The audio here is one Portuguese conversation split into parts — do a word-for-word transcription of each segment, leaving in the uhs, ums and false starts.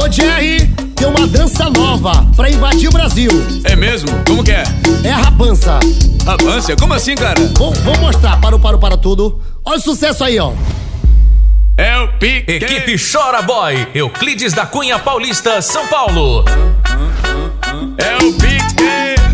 Ô Jerry, tem uma dança nova pra invadir o Brasil. É mesmo? Como que é? É a rabança. Rabança? Como assim, cara? Vou, vou mostrar, para o para o para tudo. Olha o sucesso aí, ó. É o pique. Equipe Chora Boy, Euclides da Cunha Paulista, São Paulo. É o pique.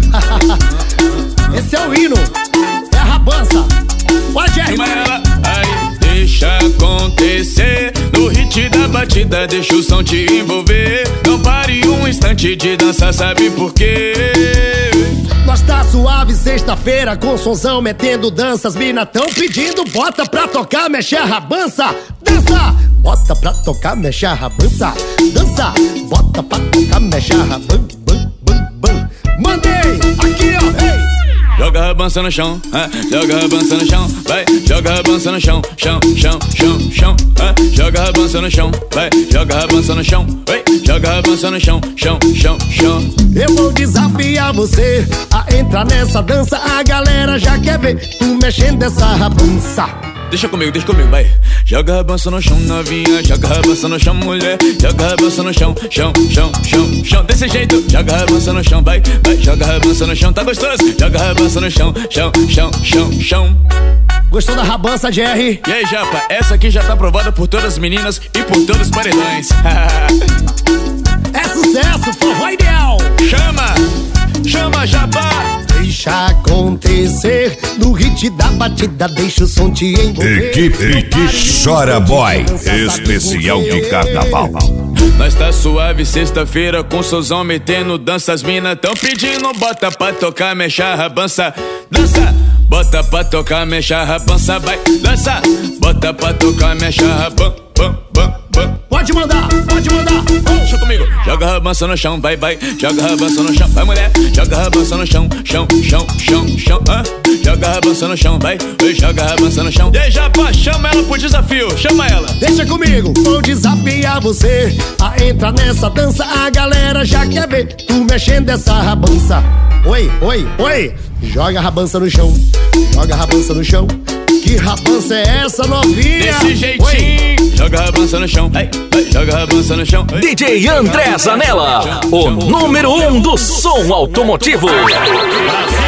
Esse é o hino. É a rabança. Olha, Jerry. Chama ela, aí, deixa acontecer. No hit da batida, deixa o som te envolver. Não pare um instante de dançar, sabe por quê? Nós tá suave sexta-feira, com sonzão metendo danças. Mina tão pedindo, bota pra tocar, mexe a rabança. Dança! Bota pra tocar, mexe a rabança. Dança! Bota pra tocar, mexe a rabança. Bam, bam, bam. Mandei! Aqui, ó! Ei! Joga a rabança no chão, ah, joga a rabança no chão, vai, joga a rabança no chão, chão, chão, chão, chão, ah, joga a rabança no chão, vai, joga a rabança no chão, vai, joga a rabança no chão, chão, chão, chão. Eu vou desafiar você a entrar nessa dança. A galera já quer ver tu mexendo essa rabança. Deixa comigo, deixa comigo, vai. Joga a rabança no chão, novinha, joga a rabança no chão, mulher. Joga a rabança no chão, chão, chão, chão, chão. Desse jeito, joga a rabança no chão, vai, vai. Joga a rabança no chão, tá gostoso? Joga a rabança no chão, chão, chão, chão, chão. Gostou da rabança, Jerry? E aí, Japa, essa aqui já tá aprovada por todas as meninas e por todos os paredões. É sucesso, forró ideal. Chama, chama, Japa. Deixa acontecer, no hit da batida, deixa o som te envolver. Equipe Chora Boy, especial de carnaval. Nós tá suave sexta-feira, com sozão metendo dança. As mina tão pedindo, bota pra tocar, mexe a rabança. Dança, bota pra tocar, mexe a rabança, vai. Dança, bota pra tocar, mexe a rabança. Pode mandar, pode mandar. Deixa comigo. Joga a rabança no chão, vai, vai. Joga a rabança no chão, vai, mulher. Joga a rabança no chão, chão, chão, chão, chão, ah. Joga a rabança no chão, vai. Oi, joga a rabança no chão. E aí, Japa, chama ela pro desafio, chama ela. Deixa comigo, vou desafiar você a entrar nessa dança. A galera já quer ver tu mexendo essa rabança. Oi, oi, oi. Joga a rabança no chão, joga a rabança no chão. Que rabança é essa, novinha? Desse jeitinho. Oi. Joga a rabança no chão, vai, vai. Joga a rabança no chão. D J André Zanella, o número um do som automotivo.